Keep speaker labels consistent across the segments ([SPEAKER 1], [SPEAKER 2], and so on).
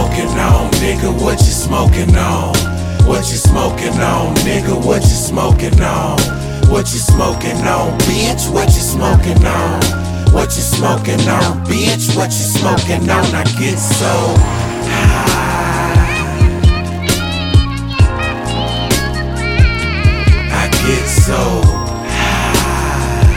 [SPEAKER 1] smoking on, nigga? What you smoking on? What you smoking on, nigga? What you smoking on? What you smoking on, bitch? What you smoking on? What you smoking on, bitch? What you smoking on? I get so high. I get so high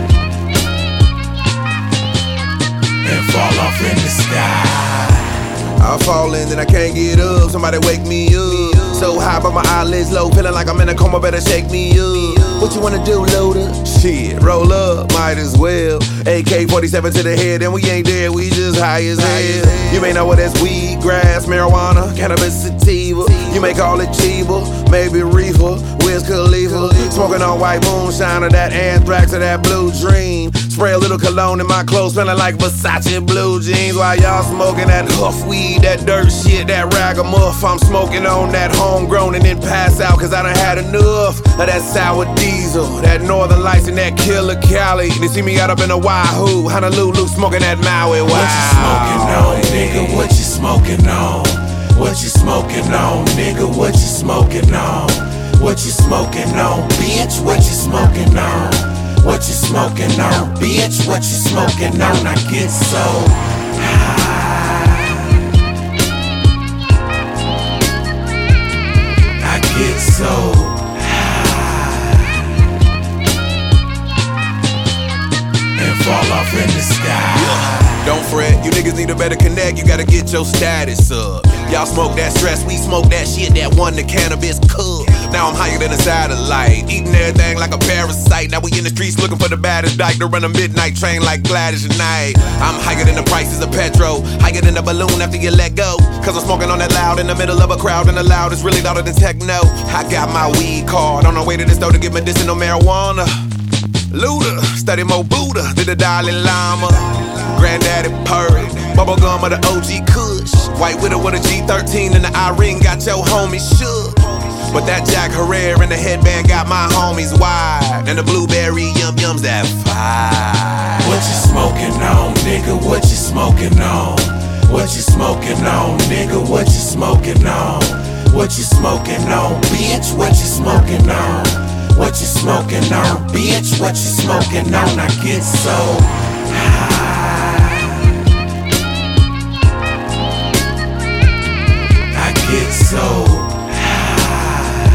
[SPEAKER 1] and fall off in the sky.
[SPEAKER 2] I'm falling and I can't get up, somebody wake me up. So high but my eyelids low, feeling like I'm in a coma, better shake me up. What you wanna do, loader? Shit, roll up, might as well. AK-47 to the head and we ain't dead, we just high as hell. You may know what that's weed, grass, marijuana, cannabis, sativa. You may call it Chiba, maybe reefer, Wiz Khalifa. Smoking on white moonshine or that anthrax or that blue dream. Spray a little cologne in my clothes, smelling like Versace blue jeans. While y'all smoking that huff weed, that dirt shit, that ragamuff. I'm smoking on that homegrown and then pass out cause I done had enough of that sour diesel, that Northern Lights and that Killer Cali. They see me out up in the Wahoo, Honolulu, smoking that Maui. Wow.
[SPEAKER 1] What you smoking on, nigga? What you smoking on? What you smoking on, nigga? What you smoking on? What you smoking on, bitch? What you smoking on? What you smoking on, bitch? What you smoking on? I get so high. I get so high and fall off in the sky.
[SPEAKER 2] Don't fret, you niggas need to better connect, you gotta get your status up. Y'all smoke that stress, we smoke that shit that won the cannabis cup. Now I'm higher than a satellite, eating everything like a parasite. Now we in the streets looking for the baddest dyke to run a midnight train like Gladys Knight. I'm higher than the prices of petrol, higher than the balloon after you let go. Cause I'm smoking on that loud in the middle of a crowd, and the loud is really louder than techno. I got my weed card on the way to the store to get medicinal marijuana. Luda, study Mo Buddha, did the Dalai Lama. Granddaddy Purdy, bubblegum of the OG Kush. White widow with a G13 and the Irene got your homies shook. But that Jack Herrera and the headband got my homies wide. And the blueberry yum-yums that fire.
[SPEAKER 1] What you smoking on, nigga? What you smoking on? What you smoking on, nigga? What you smoking on? What you smoking on, bitch? What you smoking on? What you smoking on, bitch? What you smoking on? I get so high. I get so high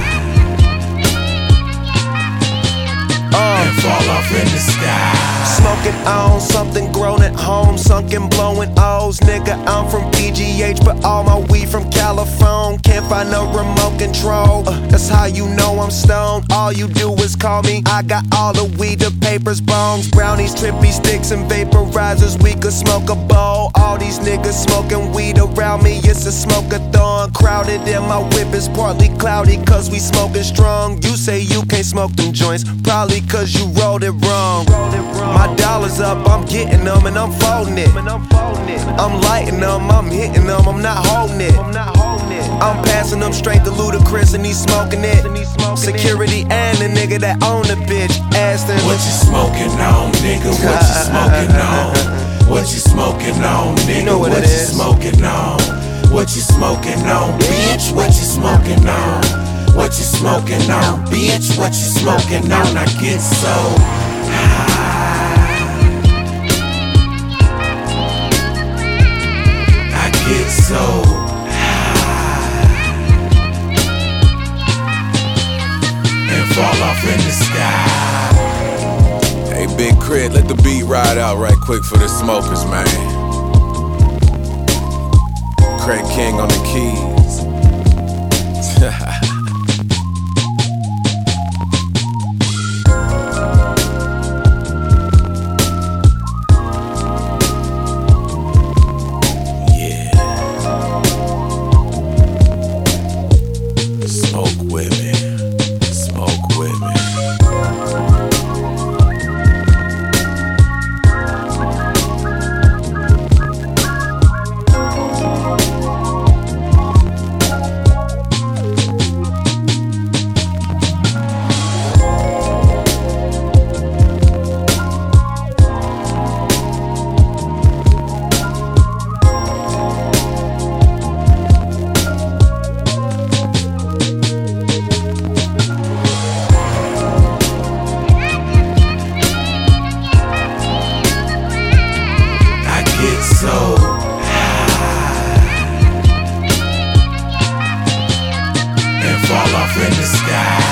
[SPEAKER 1] and fall off in the sky.
[SPEAKER 3] Smoking on something grown at home, sunken blowing O's. Nigga, I'm from PGH, but all my weed from California. Can't find no remote control. That's how you know I'm stoned. All you do is call me. I got all the weed, the papers, bongs, brownies, trippy sticks, and vaporizers. We could smoke a bowl. All these niggas smoking weed around me. It's a smoke-a-thon. Crowded and my whip is partly cloudy cause we smoking strong. You say you can't smoke them joints, probably cause you rolled it wrong. My dollars up, I'm getting them and I'm folding it. I'm lighting them, I'm hitting them, I'm not holding it. I'm passing them straight to Ludacris and he's smoking it. Security and the nigga that own the bitch asked him,
[SPEAKER 1] what you smoking on, nigga? What you smoking on? What you smoking on, nigga? What you smoking on? What you smoking on, bitch? What you smoking on? What you smoking on, bitch? What you smoking on? I get so high. I get so high and fall off in the sky.
[SPEAKER 2] Hey, Big Crit, let the beat ride out right quick for the smokers, man. Craig King on the keys.
[SPEAKER 1] in the sky.